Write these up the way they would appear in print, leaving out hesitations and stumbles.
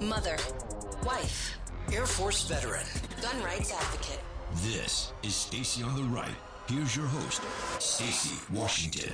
mother, wife, Air Force veteran, gun rights advocate. This is Stacy on the Right. Here's your host, Stacy Washington.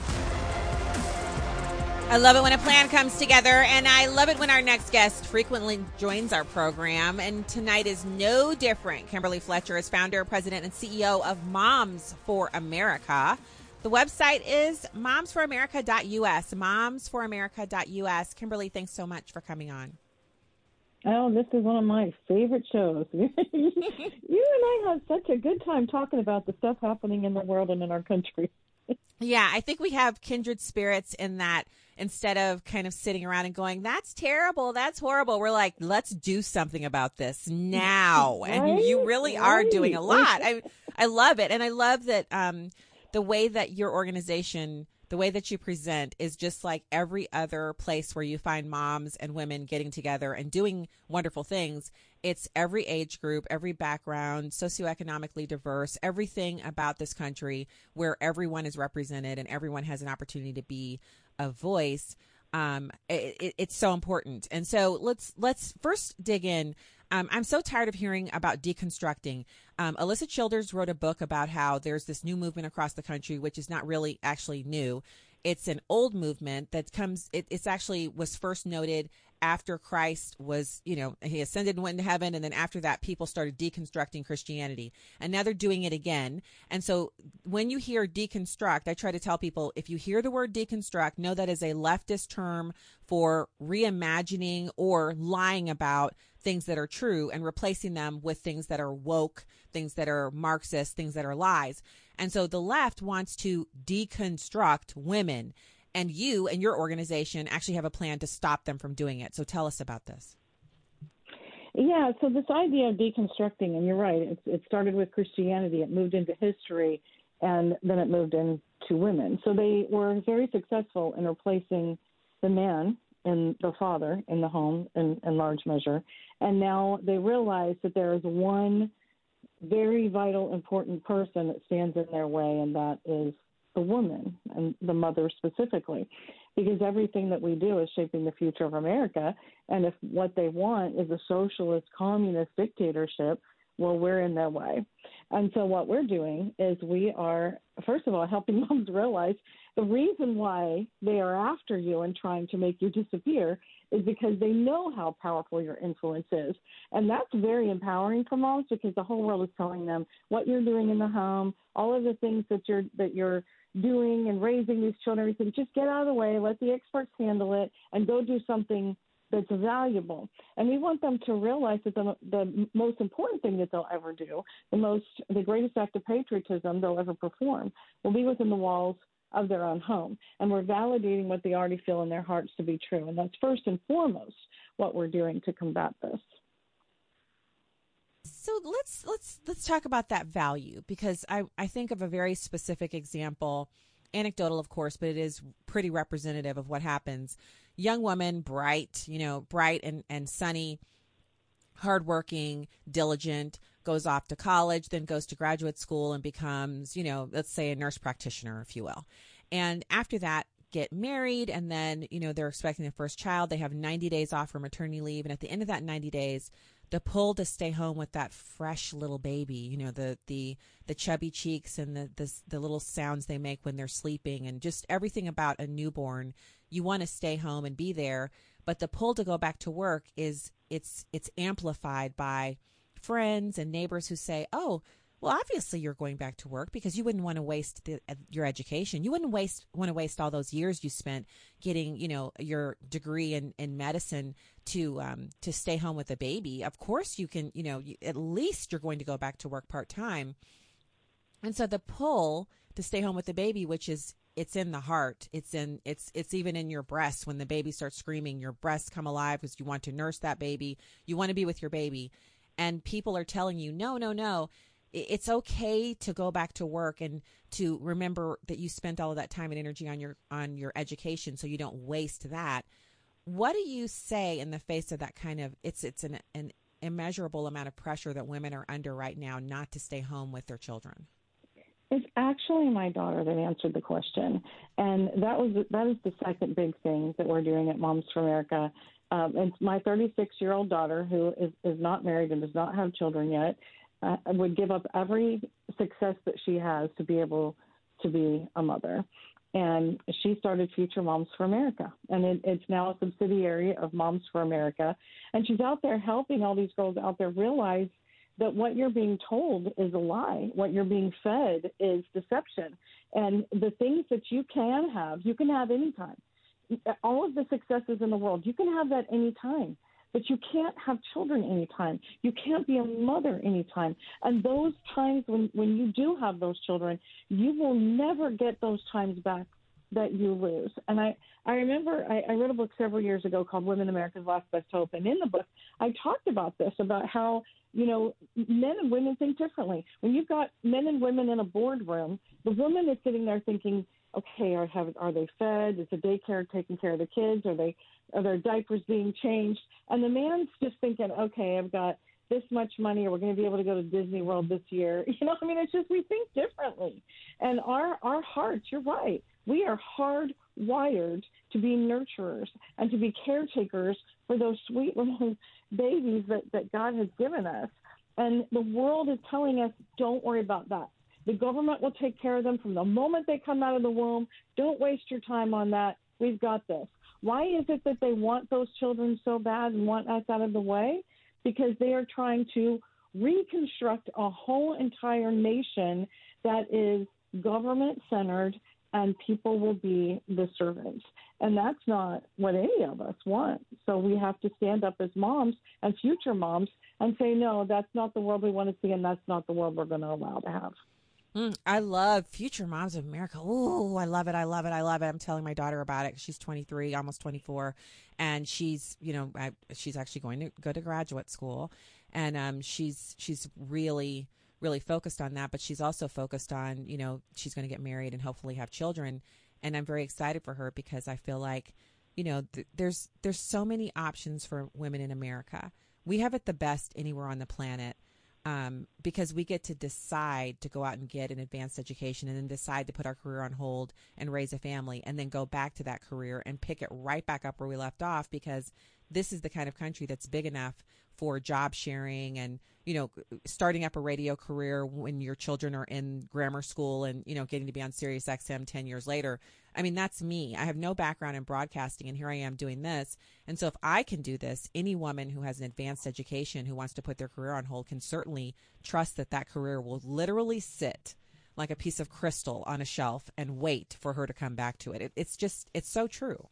I love it when a plan comes together, and I love it when our next guest frequently joins our program, and tonight is no different. Kimberly Fletcher is founder, president, and CEO of Moms for America. The website is momsforamerica.us, momsforamerica.us. Kimberly, thanks so much for coming on. Oh, this is one of my favorite shows. You and I have such a good time talking about the stuff happening in the world and in our country. Yeah, I think we have kindred spirits in that instead of kind of sitting around and going, that's terrible, that's horrible, we're like, let's do something about this now. Right? And you really are doing a lot. I love it. And I love that the way that your organization, the way that you present is just like every other place where you find moms and women getting together and doing wonderful things. It's every age group, every background, socioeconomically diverse, everything about this country where everyone is represented and everyone has an opportunity to be a voice. It's so important. And so let's first dig in. I'm so tired of hearing about deconstructing. Alyssa Childers wrote a book about how there's this new movement across the country, which is not really actually new. It's an old movement that comes, it's actually was first noted after Christ was, he ascended and went into heaven. And then after that, people started deconstructing Christianity. And now they're doing it again. And so when you hear deconstruct, I try to tell people, if you hear the word deconstruct, know that is a leftist term for reimagining or lying about things that are true and replacing them with things that are woke, things that are Marxist, things that are lies. And so the left wants to deconstruct women. And you and your organization actually have a plan to stop them from doing it. So tell us about this. Yeah, so this idea of deconstructing, and you're right, it started with Christianity. It moved into history, and then it moved into women. So they were very successful in replacing the man and the father in the home in large measure. And now they realize that there is one very vital, important person that stands in their way, and that is the woman and the mother specifically, because everything that we do is shaping the future of America. And if what they want is a socialist, communist dictatorship, well, we're in their way. And so what we're doing is we are, first of all, helping moms realize the reason why they are after you and trying to make you disappear is because they know how powerful your influence is. And that's very empowering for moms, because the whole world is telling them what you're doing in the home, all of the things that you're doing and raising these children, everything. Just get out of the way, let the experts handle it, and go do something that's valuable. And we want them to realize that the most important thing that they'll ever do, the greatest act of patriotism they'll ever perform, will be within the walls of their own home. And we're validating what they already feel in their hearts to be true. And that's first and foremost what we're doing to combat this. So let's talk about that value, because I think of a very specific example, anecdotal, of course, but it is pretty representative of what happens. Young woman, bright and sunny, hardworking, diligent, goes off to college, then goes to graduate school and becomes, let's say a nurse practitioner, if you will. And after that, get married, and then, they're expecting their first child. They have 90 days off for maternity leave. And at the end of that 90 days, the pull to stay home with that fresh little baby, the chubby cheeks and the little sounds they make when they're sleeping, and just everything about a newborn, you want to stay home and be there. But the pull to go back to work it's amplified by friends and neighbors who say, oh, well, obviously you're going back to work because you wouldn't want to waste your education. You wouldn't want to waste all those years you spent getting, your degree in medicine to stay home with a baby. Of course you can, at least you're going to go back to work part-time. And so the pull to stay home with the baby, which is, it's in the heart. It's even in your breast. When the baby starts screaming, your breasts come alive because you want to nurse that baby. You want to be with your baby. And people are telling you, no. It's okay to go back to work and to remember that you spent all of that time and energy on your education, so you don't waste that. What do you say in the face of that kind of, it's an immeasurable amount of pressure that women are under right now not to stay home with their children? It's actually my daughter that answered the question, and that is the second big thing that we're doing at Moms for America. It's my 36-year-old daughter, who is not married and does not have children yet, would give up every success that she has to be able to be a mother. And she started Future Moms for America, and it's now a subsidiary of Moms for America. And she's out there helping all these girls out there realize that what you're being told is a lie. What you're being fed is deception. And the things that you can have anytime. All of the successes in the world, you can have that anytime. But you can't have children anytime. You can't be a mother anytime. And those times when you do have those children, you will never get those times back that you lose. And I remember I wrote a book several years ago called Women America's Last Best Hope. And in the book, I talked about this, about how, men and women think differently. When you've got men and women in a boardroom, the woman is sitting there thinking, okay, are they fed? Is the daycare taking care of the kids? Are their diapers being changed? And the man's just thinking, okay, I've got this much money, or we're going to be able to go to Disney World this year. It's just we think differently. And our hearts, you're right, we are hardwired to be nurturers and to be caretakers for those sweet little babies that God has given us. And the world is telling us, don't worry about that. The government will take care of them from the moment they come out of the womb. Don't waste your time on that. We've got this. Why is it that they want those children so bad and want us out of the way? Because they are trying to reconstruct a whole entire nation that is government-centered, and people will be the servants. And that's not what any of us want. So we have to stand up as moms and future moms and say, no, that's not the world we want to see, and that's not the world we're going to allow to have. I love Future Moms of America. Ooh, I love it. I love it. I love it. I'm telling my daughter about it. She's 23, almost 24. And she's, she's actually going to go to graduate school. And she's really, really focused on that. But she's also focused on, she's going to get married and hopefully have children. And I'm very excited for her because I feel like, there's so many options for women in America. We have it the best anywhere on the planet. Because we get to decide to go out and get an advanced education and then decide to put our career on hold and raise a family and then go back to that career and pick it right back up where we left off, because this is the kind of country that's big enough for job sharing and, starting up a radio career when your children are in grammar school and, getting to be on Sirius XM 10 years later. I mean, that's me. I have no background in broadcasting, and here I am doing this. And so if I can do this, any woman who has an advanced education who wants to put their career on hold can certainly trust that that career will literally sit like a piece of crystal on a shelf and wait for her to come back to it. It's so true.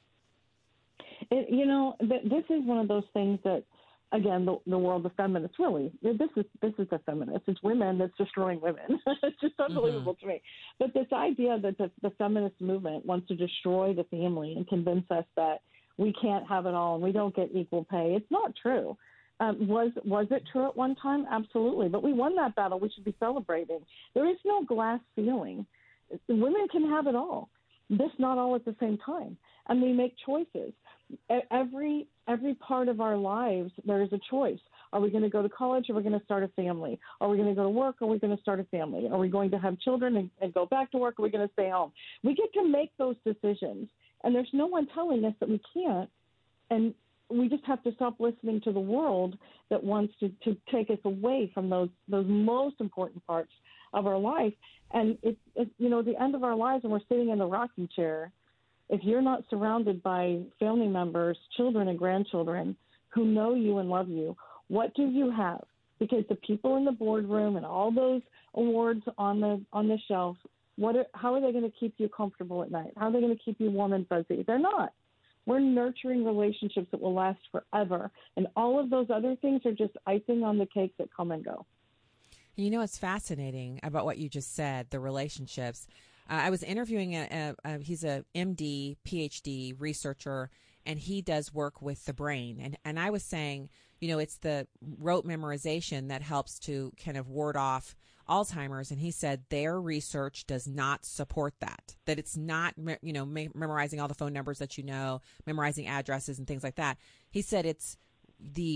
This is one of those things that, again, the world of feminists, really, this is the feminist. It's women that's destroying women. It's just unbelievable to me. But this idea that the feminist movement wants to destroy the family and convince us that we can't have it all and we don't get equal pay, it's not true. Was it true at one time? Absolutely. But we won that battle. We should be celebrating. There is no glass ceiling. Women can have it all, just not all at the same time. And we make choices. Every part of our lives, there is a choice. Are we going to go to college, or are we going to start a family? Are we going to go to work, or are we going to start a family? Are we going to have children and go back to work, or are we going to stay home? We get to make those decisions, and there's no one telling us that we can't. And we just have to stop listening to the world that wants to take us away from those most important parts of our life. And it's the end of our lives, and we're sitting in the rocking chair. If you're not surrounded by family members, children and grandchildren who know you and love you, what do you have? Because the people in the boardroom and all those awards on the shelf, how are they going to keep you comfortable at night? How are they going to keep you warm and fuzzy? They're not. We're nurturing relationships that will last forever. And all of those other things are just icing on the cake that come and go. It's fascinating about what you just said, the relationships. I was interviewing he's a MD, PhD researcher, and he does work with the brain. And I was saying, it's the rote memorization that helps to kind of ward off Alzheimer's. And he said their research does not support that it's not, memorizing all the phone numbers that memorizing addresses and things like that. He said it's the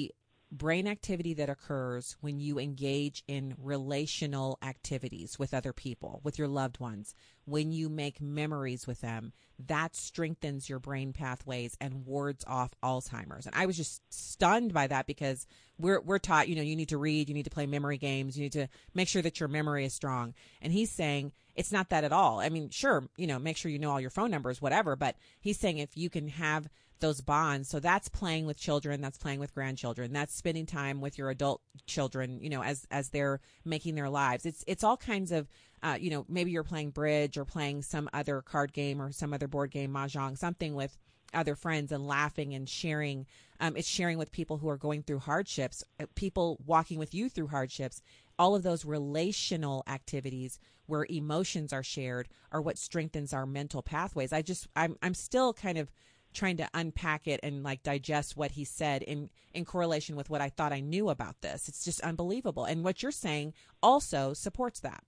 brain activity that occurs when you engage in relational activities with other people, with your loved ones, when you make memories with them, that strengthens your brain pathways and wards off Alzheimer's. And I was just stunned by that, because we're taught, you need to read, you need to play memory games, you need to make sure that your memory is strong. And he's saying it's not that at all. I mean, sure, make sure you know all your phone numbers, whatever, but he's saying if you can have those bonds, so that's playing with children, that's playing with grandchildren, that's spending time with your adult children, as they're making their lives. It's all kinds of, maybe you're playing bridge or playing some other card game or some other board game, mahjong, something with other friends and laughing and sharing. It's sharing with people who are going through hardships, people walking with you through hardships. All of those relational activities where emotions are shared are what strengthens our mental pathways. I'm still kind of trying to unpack it and digest what he said in correlation with what I thought I knew about this. It's just unbelievable. And what you're saying also supports that.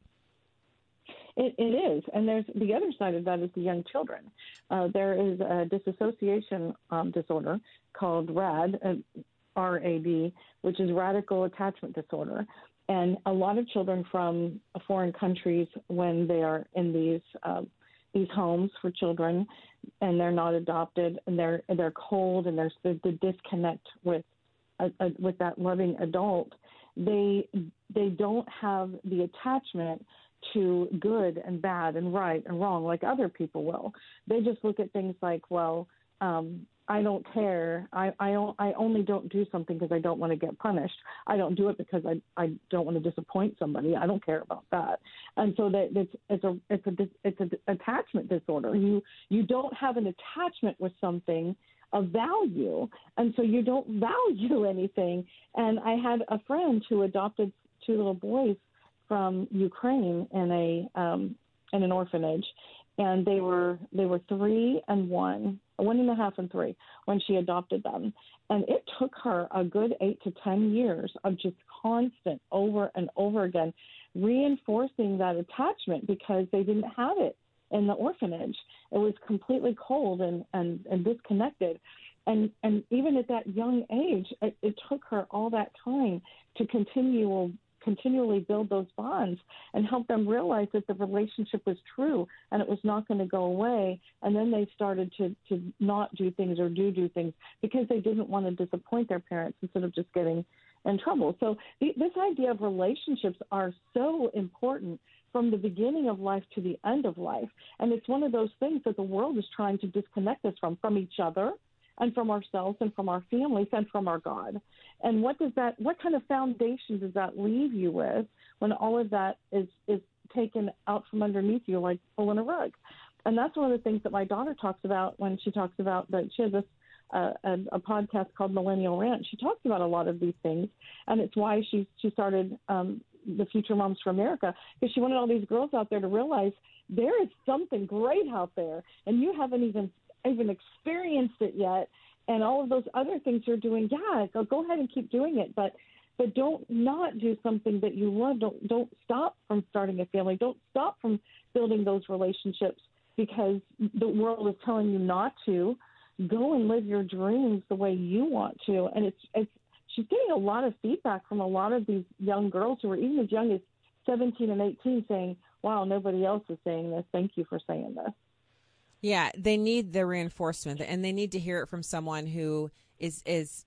It is. And there's the other side of that is the young children. There is a dissociation disorder called RAD, RAD, which is radical attachment disorder. And a lot of children from foreign countries, when they are in these homes for children and they're not adopted and they're cold and there's the disconnect with that loving adult, they don't have the attachment to good and bad and right and wrong like other people will. They just look at things like, well, I don't care. I only don't do something because I don't want to get punished. I don't do it because I don't want to disappoint somebody. I don't care about that. And so that it's an attachment disorder. You don't have an attachment with something of value, and so you don't value anything. And I had a friend who adopted 2 little boys from Ukraine in an orphanage, and they were 3 and 1. 1.5 and 3 when she adopted them. And it took her a good 8 to 10 years of just constant over and over again reinforcing that attachment because they didn't have it in the orphanage. It was completely cold and disconnected. And even at that young age, it took her all that time to continually build those bonds and help them realize that the relationship was true and it was not going to go away. And then they started to not do things or do things because they didn't want to disappoint their parents instead of just getting in trouble. So this idea of relationships are so important from the beginning of life to the end of life. And it's one of those things that the world is trying to disconnect us from each other and from ourselves and from our families and from our God. And what kind of foundation does that leave you with when all of that is taken out from underneath you like pulling a rug? And that's one of the things that my daughter talks about when she talks about that she has this a podcast called Millennial Rant. She talks about a lot of these things, and it's why she started the Future Moms for America, because she wanted all these girls out there to realize there is something great out there, and you haven't even experienced it yet. And all of those other things you're doing, go ahead and keep doing it, but don't not do something that you love. Don't stop from starting a family. Don't stop from building those relationships because the world is telling you not to. Go and live your dreams the way you want to. And she's getting a lot of feedback from a lot of these young girls who are even as young as 17 and 18 saying, wow, nobody else is saying this. Thank you for saying this. Yeah, they need the reinforcement, and they need to hear it from someone who is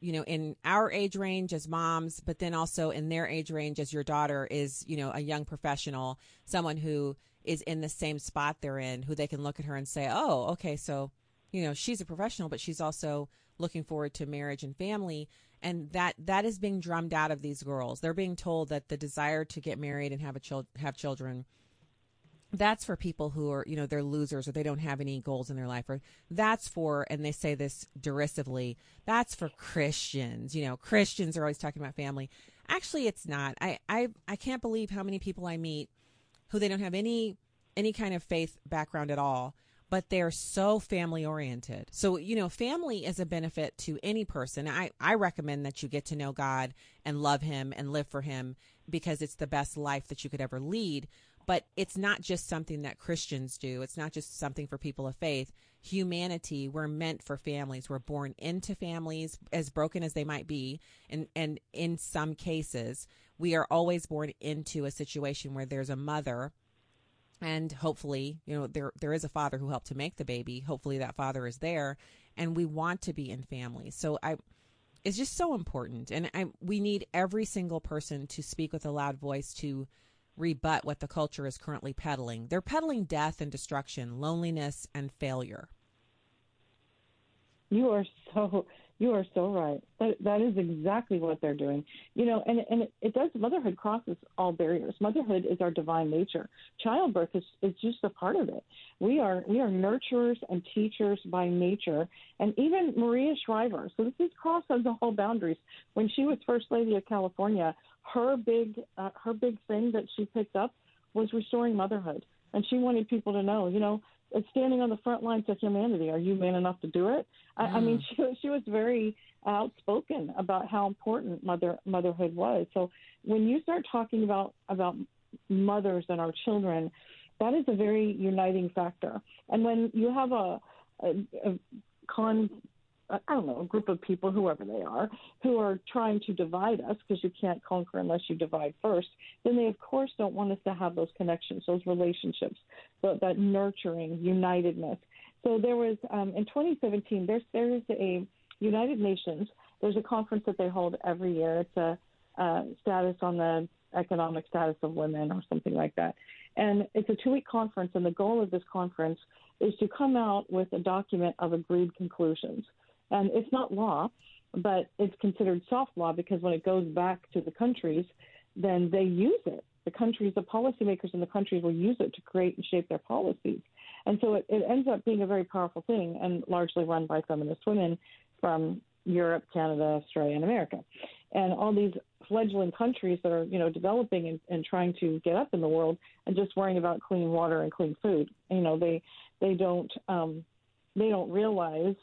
in our age range as moms, but then also in their age range as your daughter is, a young professional, someone who is in the same spot they're in, who they can look at her and say, oh, okay, so, she's a professional, but she's also looking forward to marriage and family. And that is being drummed out of these girls. They're being told that the desire to get married and have children, that's for people who are, they're losers or they don't have any goals in their life. Or that's for, and they say this derisively, that's for Christians. Christians are always talking about family. Actually, it's not. I can't believe how many people I meet who they don't have any kind of faith background at all, but they're so family oriented. So, family is a benefit to any person. I recommend that you get to know God and love him and live for him because it's the best life that you could ever lead. But it's not just something that Christians do. It's not just something for people of faith. humanity. We're meant for families. We're born into families, as broken as they might be. And in some cases, we are always born into a situation where there's a mother, and hopefully, there is a father who helped to make the baby. Hopefully that father is there, and we want to be in families. So it's just so important. And we need every single person to speak with a loud voice to rebut what the culture is currently peddling. They're peddling death and destruction, loneliness and failure. You are so right. That is exactly what they're doing. And it does. Motherhood crosses all barriers. Motherhood is our divine nature. Childbirth is just a part of it. We are nurturers and teachers by nature. And even Maria Shriver. So this crosses all boundaries. When she was First Lady of California, her big thing that she picked up was restoring motherhood, and she wanted people to know, it's standing on the front lines of humanity. Are you man enough to do it? I mean, she was very outspoken about how important motherhood was. So when you start talking about mothers and our children, that is a very uniting factor. And when you have a group of people, whoever they are, who are trying to divide us, because you can't conquer unless you divide first, then they, of course, don't want us to have those connections, those relationships, that nurturing, unitedness. So there was, in 2017, there's a United Nations, there's a conference that they hold every year. It's a status on the economic status of women or something like that. And it's a 2-week conference, and the goal of this conference is to come out with a document of agreed conclusions. And it's not law, but it's considered soft law, because when it goes back to the countries, then they use it. The countries, the policymakers in the countries will use it to create and shape their policies. And so it ends up being a very powerful thing, and largely run by feminist women from Europe, Canada, Australia, and America. And all these fledgling countries that are, developing and trying to get up in the world and just worrying about clean water and clean food. They don't realize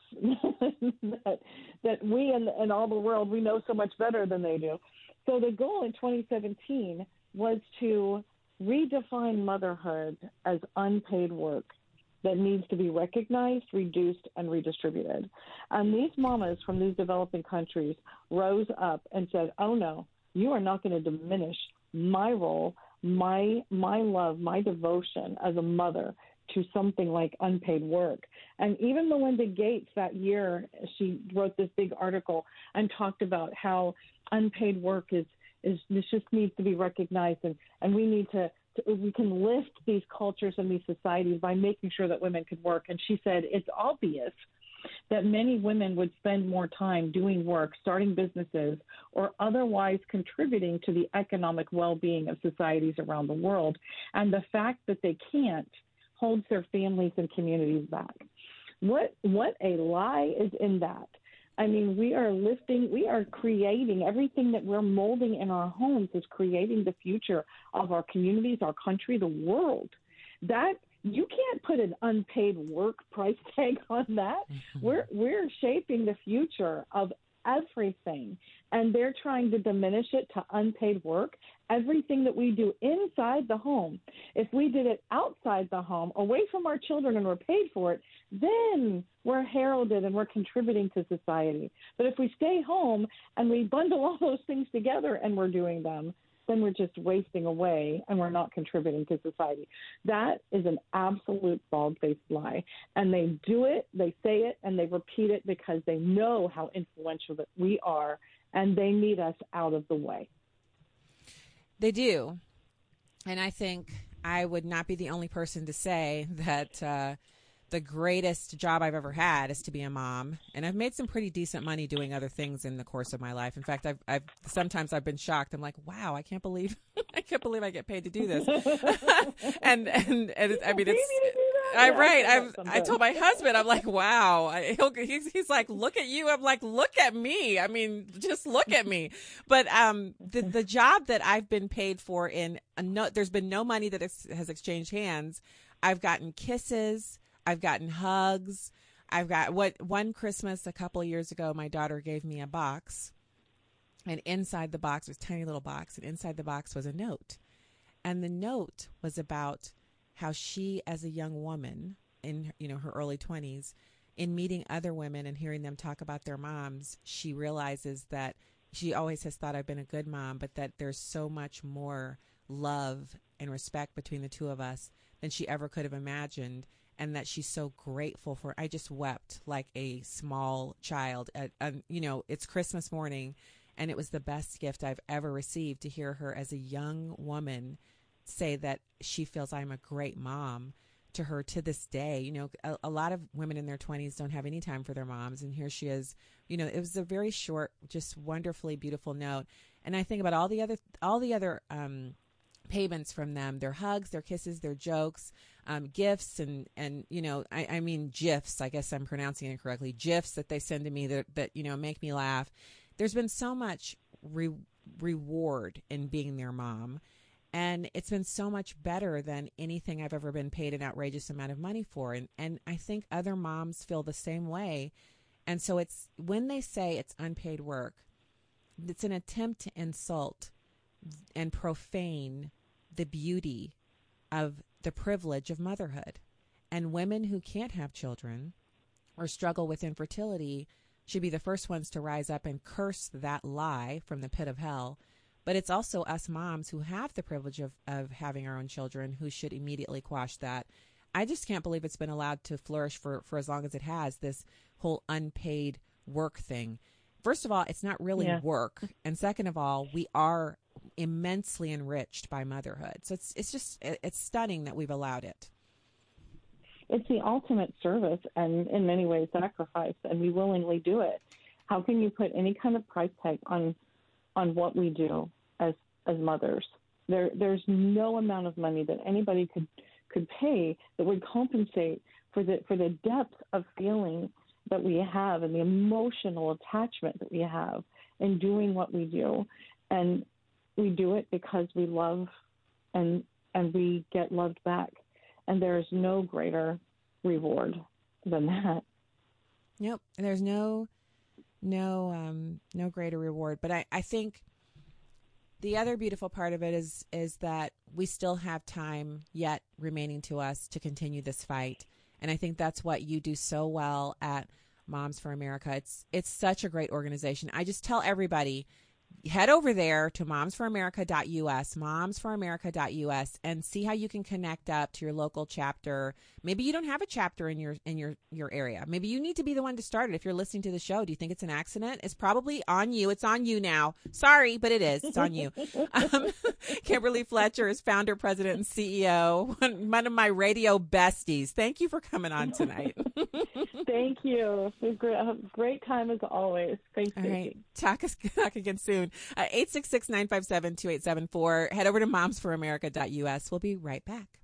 that we and all the world, we know so much better than they do. So the goal in 2017 was to redefine motherhood as unpaid work that needs to be recognized, reduced, and redistributed. And these mamas from these developing countries rose up and said, oh, no, you are not going to diminish my role, my love, my devotion as a mother to something like unpaid work. And even Melinda Gates that year, she wrote this big article and talked about how unpaid work is this just needs to be recognized, and we need to we can lift these cultures and these societies by making sure that women could work. And she said it's obvious that many women would spend more time doing work, starting businesses, or otherwise contributing to the economic well-being of societies around the world. And the fact that they can't holds their families and communities back. What a lie is in that. I mean, we are creating everything that we're molding in our homes is creating the future of our communities, our country, the world. That you can't put an unpaid work price tag on that. We're shaping the future of everything, and they're trying to diminish it to unpaid work. Everything that we do inside the home, if we did it outside the home, away from our children, and we're paid for it, then we're heralded and we're contributing to society. But if we stay home and we bundle all those things together and we're doing them, then we're just wasting away and we're not contributing to society. That is an absolute bald-faced lie. And they do it, they say it, and they repeat it because they know how influential that we are, and they need us out of the way. They do. And I think I would not be the only person to say that the greatest job I've ever had is to be a mom. And I've made some pretty decent money doing other things in the course of my life. In fact, sometimes I've been shocked. I'm like, wow, I can't believe I get paid to do this. and I mean, it's I'm right. I told my husband, I'm like, wow. He's like, look at you. I'm like, look at me. I mean, just look at me. But the job that I've been paid for there's been no money that has exchanged hands. I've gotten kisses. I've gotten hugs. I've got one Christmas a couple of years ago, my daughter gave me a box, and inside the box was a tiny little box, and inside the box was a note. And the note was about how she, as a young woman, in her early 20s, in meeting other women and hearing them talk about their moms, she realizes that she always has thought I've been a good mom, but that there's so much more love and respect between the two of us than she ever could have imagined, and that she's so grateful for. I just wept like a small child. It's Christmas morning, and it was the best gift I've ever received to hear her as a young woman say that she feels I'm a great mom to her to this day. A lot of women in their 20s don't have any time for their moms, and here she is. It was a very short, just wonderfully beautiful note. And I think about all the other payments from them, their hugs, their kisses, their jokes, gifts, and I mean GIFs, I guess I'm pronouncing it correctly, GIFs that they send to me that make me laugh. There's been so much reward in being their mom, and it's been so much better than anything I've ever been paid an outrageous amount of money for. And I think other moms feel the same way. And so it's when they say it's unpaid work, it's an attempt to insult and profane the beauty of the privilege of motherhood. And women who can't have children or struggle with infertility should be the first ones to rise up and curse that lie from the pit of hell. But it's also us moms who have the privilege of having our own children who should immediately quash that. I just can't believe it's been allowed to flourish for as long as it has, this whole unpaid work thing. First of all, it's not really work. And second of all, we are immensely enriched by motherhood. So it's stunning that we've allowed it. It's the ultimate service and in many ways sacrifice, and we willingly do it. How can you put any kind of price tag on what we do as mothers? There's no amount of money that anybody could pay that would compensate for the depth of feeling that we have and the emotional attachment that we have in doing what we do. And we do it because we love and we get loved back. And there is no greater reward than that. Nope. There's no greater reward. But I think the other beautiful part of it is that we still have time yet remaining to us to continue this fight. And I think that's what you do so well at Moms for America. It's such a great organization. I just tell everybody, head over there to momsforamerica.us, and see how you can connect up to your local chapter. Maybe you don't have a chapter in your area. Maybe you need to be the one to start it. If you're listening to the show, do you think it's an accident? It's probably on you. It's on you now. Sorry, but it is. It's on you. Kimberly Fletcher is founder, president, and CEO, one of my radio besties. Thank you for coming on tonight. Thank you. It was a great time as always. Thanks, All right. Talk again soon. 866-957-2874. Head over to momsforamerica.us. We'll be right back.